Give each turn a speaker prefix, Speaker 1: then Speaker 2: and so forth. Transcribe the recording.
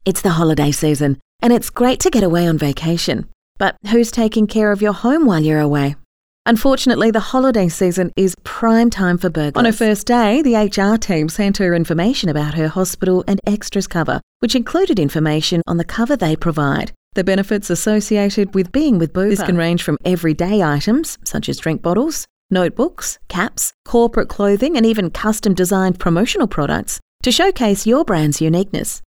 Speaker 1: It's the holiday season, and it's great to get away on vacation. But who's taking care of your home while you're away? Unfortunately, the holiday season is prime time for burglars. On her first day, the HR team sent her information about her hospital and extras cover, which included information on the cover they provide. The benefits associated with being with Bupa. This can range from everyday items, such as drink bottles, notebooks, caps, corporate clothing, and even custom-designed promotional products to showcase your brand's uniqueness.